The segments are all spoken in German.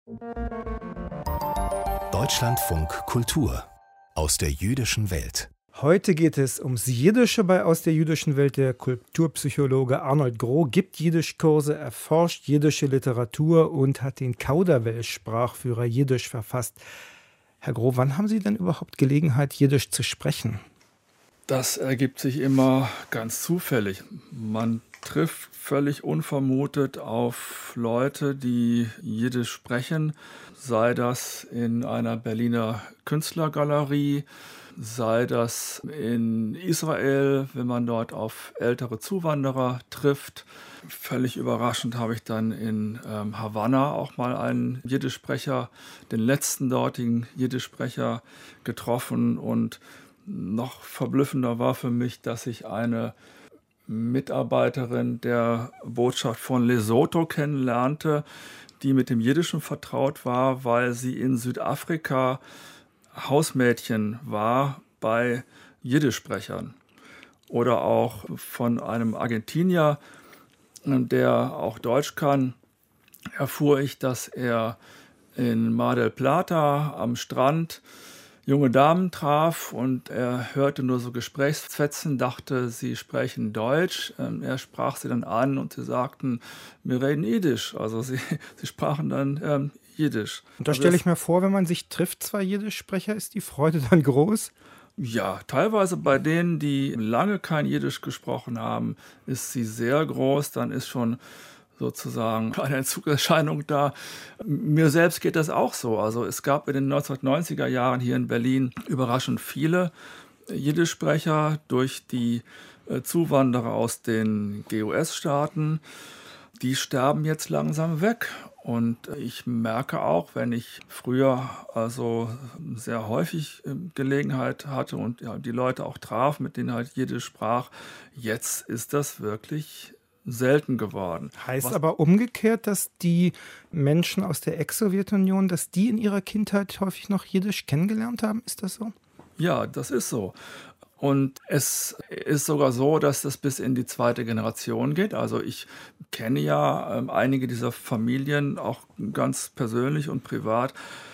Deutschlandfunk Kultur aus der jüdischen Welt. Heute geht es ums Jiddische bei Aus der jüdischen Welt. Der Kulturpsychologe Arnold Groh gibt Jiddischkurse, erforscht jiddische Literatur und hat den Kauderwelsch-Sprachführer Jiddisch verfasst. Herr Groh, wann haben Sie denn überhaupt Gelegenheit, Jiddisch zu sprechen? Das ergibt sich immer ganz zufällig. Man trifft völlig unvermutet auf Leute, die Jiddisch sprechen, sei das in einer Berliner Künstlergalerie, sei das in Israel, wenn man dort auf ältere Zuwanderer trifft. Völlig überraschend habe ich dann in Havanna auch mal einen Jiddischsprecher, den letzten dortigen Jiddischsprecher getroffen. Und noch verblüffender war für mich, dass ich eine Mitarbeiterin der Botschaft von Lesotho kennenlernte, die mit dem Jiddischen vertraut war, weil sie in Südafrika Hausmädchen war bei Jiddischsprechern. Oder auch von einem Argentinier, der auch Deutsch kann, erfuhr ich, dass er in Mar del Plata am Strand junge Damen traf und er hörte nur so Gesprächsfetzen, dachte, sie sprechen Deutsch. Er sprach sie dann an und sie sagten, wir reden Jiddisch. Also sie sprachen dann Jiddisch. Und da stelle ich mir vor, wenn man sich trifft, zwei Jiddischsprecher, ist die Freude dann groß? Ja, teilweise bei denen, die lange kein Jiddisch gesprochen haben, ist sie sehr groß. Dann ist schon sozusagen eine Entzugserscheinung da. Mir selbst geht das auch so. Also es gab in den 1990er Jahren hier in Berlin überraschend viele Jiddischsprecher durch die Zuwanderer aus den GUS-Staaten. Die sterben jetzt langsam weg. Und ich merke auch, wenn ich früher also sehr häufig Gelegenheit hatte und die Leute auch traf, mit denen halt Jiddisch sprach, jetzt ist das wirklich selten geworden. Heißt aber umgekehrt, dass die Menschen aus der Ex-Sowjetunion, dass die in ihrer Kindheit häufig noch Jiddisch kennengelernt haben? Ist das so? Ja, das ist so. Und es ist sogar so, dass das bis in die zweite Generation geht. Also ich kenne ja einige dieser Familien auch ganz persönlich und privat.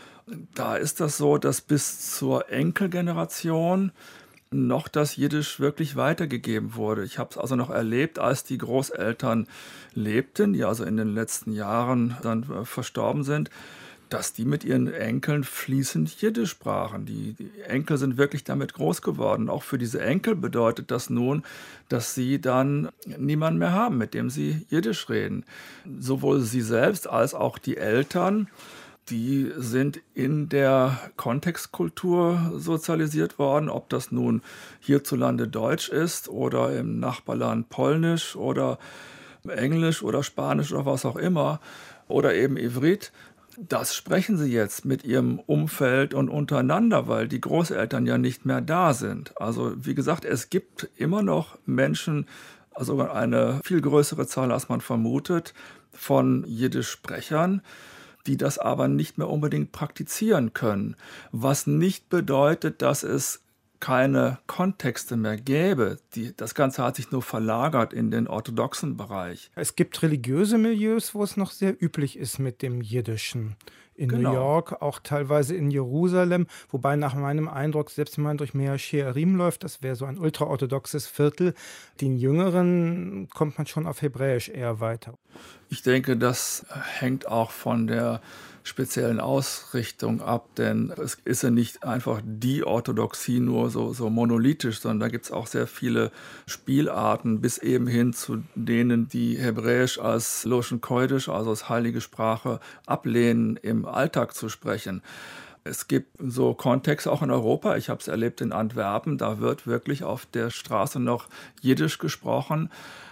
Da ist das so, dass bis zur Enkelgeneration noch das Jiddisch wirklich weitergegeben wurde. Ich habe es also noch erlebt, als die Großeltern lebten, die also in den letzten Jahren dann verstorben sind, dass die mit ihren Enkeln fließend Jiddisch sprachen. Die Enkel sind wirklich damit groß geworden. Auch für diese Enkel bedeutet das nun, dass sie dann niemanden mehr haben, mit dem sie Jiddisch reden. Sowohl sie selbst als auch die Eltern, die sind in der Kontextkultur sozialisiert worden, ob das nun hierzulande Deutsch ist oder im Nachbarland Polnisch oder Englisch oder Spanisch oder was auch immer oder eben Ivrit. Das sprechen sie jetzt mit ihrem Umfeld und untereinander, weil die Großeltern ja nicht mehr da sind. Also wie gesagt, es gibt immer noch Menschen, also eine viel größere Zahl, als man vermutet, von Jiddisch-Sprechern, die das aber nicht mehr unbedingt praktizieren können. Was nicht bedeutet, dass es keine Kontexte mehr gäbe. Das Ganze hat sich nur verlagert in den orthodoxen Bereich. Es gibt religiöse Milieus, wo es noch sehr üblich ist mit dem Jiddischen. In New York, auch teilweise in Jerusalem, wobei nach meinem Eindruck, selbst wenn man durch Mea Shearim läuft, das wäre so ein ultraorthodoxes Viertel, den Jüngeren kommt man schon auf Hebräisch eher weiter. Ich denke, das hängt auch von der speziellen Ausrichtung ab, denn es ist ja nicht einfach die Orthodoxie nur so monolithisch, sondern da gibt es auch sehr viele Spielarten bis eben hin zu denen, die Hebräisch als Loschen Kodesh, also als heilige Sprache, ablehnen, im Alltag zu sprechen. Es gibt so Kontexte auch in Europa. Ich habe es erlebt in Antwerpen, da wird wirklich auf der Straße noch Jiddisch gesprochen.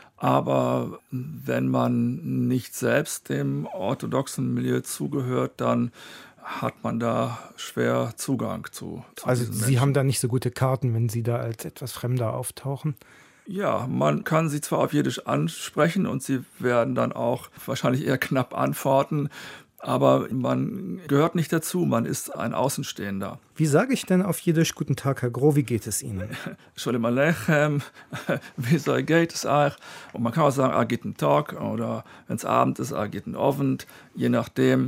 Aber wenn man nicht selbst dem orthodoxen Milieu zugehört, dann hat man da schwer Zugang zu Also diesen Sie Menschen. haben da nicht so gute Karten, wenn Sie da als etwas Fremder auftauchen? Ja, man kann sie zwar auf Jiddisch ansprechen und sie werden dann auch wahrscheinlich eher knapp antworten, aber man gehört nicht dazu, man ist ein Außenstehender. Wie sage ich denn auf Jiddisch Guten Tag, Herr Groh, wie geht es Ihnen? Shalom Aleichem, wie geht es euch? Und man kann auch sagen, guten Tag oder wenn es Abend ist, guten Abend, je nachdem.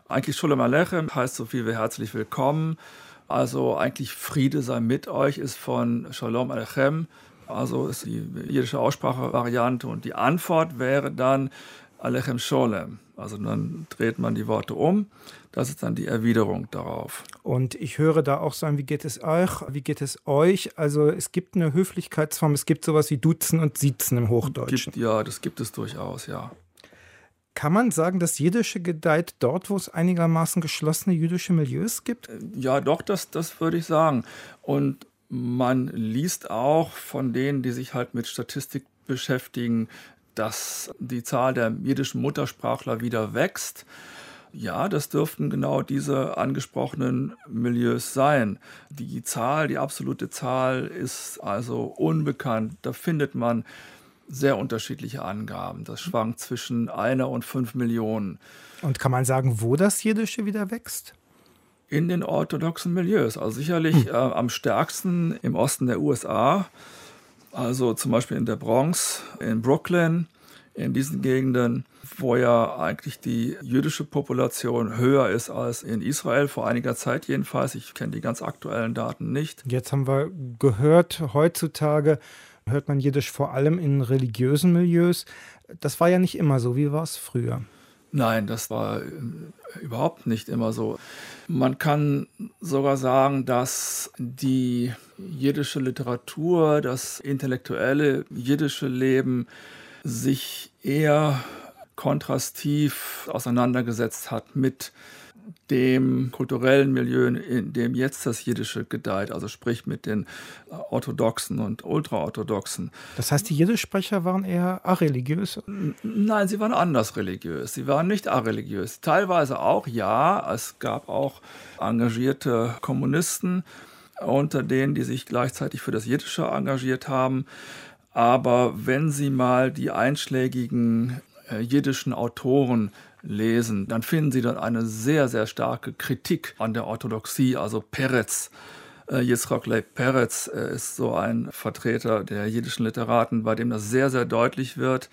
Eigentlich Sholem Aleichem heißt so viel wie herzlich willkommen. Also eigentlich Friede sei mit euch ist von Shalom Aleichem. Also ist die jiddische Aussprachevariante und die Antwort wäre dann Aleichem Sholem. Also dann dreht man die Worte um. Das ist dann die Erwiderung darauf. Und ich höre da auch sagen, wie geht es euch, wie geht es euch? Also es gibt eine Höflichkeitsform, es gibt sowas wie Duzen und Siezen im Hochdeutschen. Das gibt es durchaus, ja. Kann man sagen, das Jiddische gedeiht dort, wo es einigermaßen geschlossene jüdische Milieus gibt? Ja, doch, das würde ich sagen. Und man liest auch von denen, die sich halt mit Statistik beschäftigen, dass die Zahl der jiddischen Muttersprachler wieder wächst. Ja, das dürften genau diese angesprochenen Milieus sein. Die absolute Zahl ist also unbekannt. Da findet man sehr unterschiedliche Angaben. Das schwankt zwischen 1 und 5 Millionen. Und kann man sagen, wo das Jiddische wieder wächst? In den orthodoxen Milieus. Also sicherlich am stärksten im Osten der USA. Also zum Beispiel in der Bronx, in Brooklyn, in diesen Gegenden, wo ja eigentlich die jüdische Population höher ist als in Israel, vor einiger Zeit jedenfalls. Ich kenne die ganz aktuellen Daten nicht. Jetzt haben wir gehört, heutzutage hört man Jiddisch vor allem in religiösen Milieus. Das war ja nicht immer so. Wie war es früher? Nein, das war überhaupt nicht immer so. Man kann sogar sagen, dass die jiddische Literatur, das intellektuelle jiddische Leben sich eher kontrastiv auseinandergesetzt hat mit dem kulturellen Milieu, in dem jetzt das Jiddische gedeiht, also sprich mit den Orthodoxen und Ultraorthodoxen. Das heißt, die Jiddischsprecher waren eher areligiös? Nein, sie waren anders religiös. Sie waren nicht areligiös. Teilweise auch, ja. Es gab auch engagierte Kommunisten unter denen, die sich gleichzeitig für das Jiddische engagiert haben. Aber wenn Sie mal die einschlägigen jiddischen Autoren lesen, dann finden Sie dann eine sehr, sehr starke Kritik an der Orthodoxie. Also Peretz, Yitzchak Leib Peretz ist so ein Vertreter der jiddischen Literaten, bei dem das sehr, sehr deutlich wird.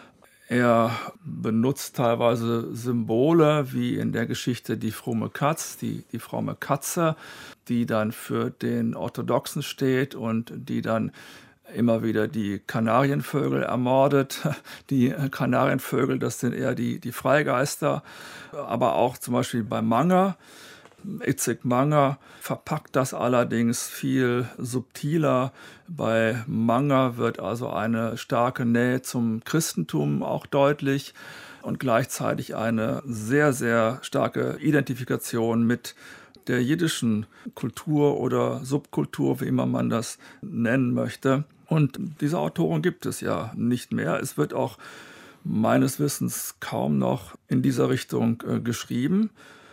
Er benutzt teilweise Symbole, wie in der Geschichte die fromme Katz, die fromme Katze, die dann für den Orthodoxen steht und die dann immer wieder die Kanarienvögel ermordet. Die Kanarienvögel, das sind eher die Freigeister. Aber auch zum Beispiel bei Manger, Itzik Manger verpackt das allerdings viel subtiler. Bei Manger wird also eine starke Nähe zum Christentum auch deutlich und gleichzeitig eine sehr, sehr starke Identifikation mit der jiddischen Kultur oder Subkultur, wie immer man das nennen möchte. Und diese Autoren gibt es ja nicht mehr. Es wird auch meines Wissens kaum noch in dieser Richtung geschrieben.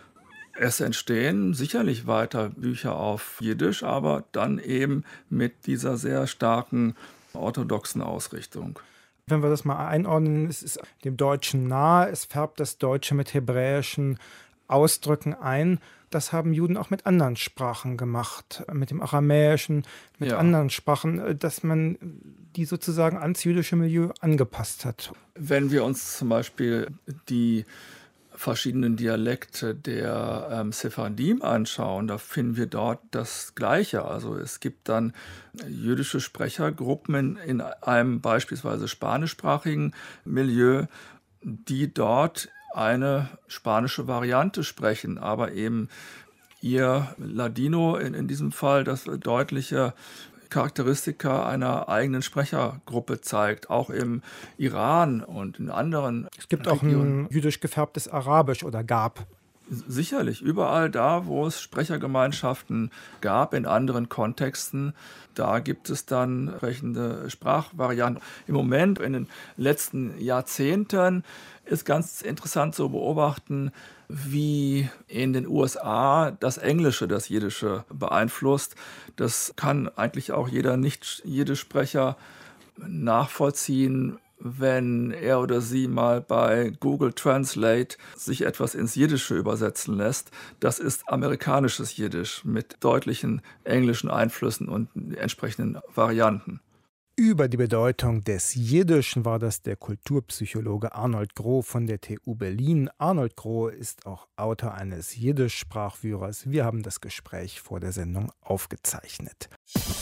Es entstehen sicherlich weiter Bücher auf Jiddisch, aber dann eben mit dieser sehr starken orthodoxen Ausrichtung. Wenn wir das mal einordnen, es ist dem Deutschen nahe, es färbt das Deutsche mit hebräischen Ausdrücken ein. Das haben Juden auch mit anderen Sprachen gemacht, mit dem Aramäischen, mit anderen Sprachen, dass man die sozusagen ans jüdische Milieu angepasst hat. Wenn wir uns zum Beispiel die verschiedenen Dialekte der Sephardim anschauen, da finden wir dort das Gleiche. Also es gibt dann jüdische Sprechergruppen in einem beispielsweise spanischsprachigen Milieu, die dort eine spanische Variante sprechen, aber eben ihr Ladino in diesem Fall das deutliche Charakteristika einer eigenen Sprechergruppe zeigt, auch im Iran und in anderen Es gibt Regionen. auch ein jüdisch gefärbtes Arabisch oder gab. Sicherlich, überall da, wo es Sprechergemeinschaften gab, in anderen Kontexten, da gibt es dann entsprechende Sprachvarianten. Im Moment, in den letzten Jahrzehnten, ist ganz interessant zu beobachten, wie in den USA das Englische, das Jiddische beeinflusst. Das kann eigentlich auch jeder Nicht-Jiddisch-Sprecher nachvollziehen, wenn er oder sie mal bei Google Translate sich etwas ins Jiddische übersetzen lässt. Das ist amerikanisches Jiddisch mit deutlichen englischen Einflüssen und entsprechenden Varianten. Über die Bedeutung des Jiddischen war das der Kulturpsychologe Arnold Groh von der TU Berlin. Arnold Groh ist auch Autor eines Jiddisch-Sprachführers. Wir haben das Gespräch vor der Sendung aufgezeichnet.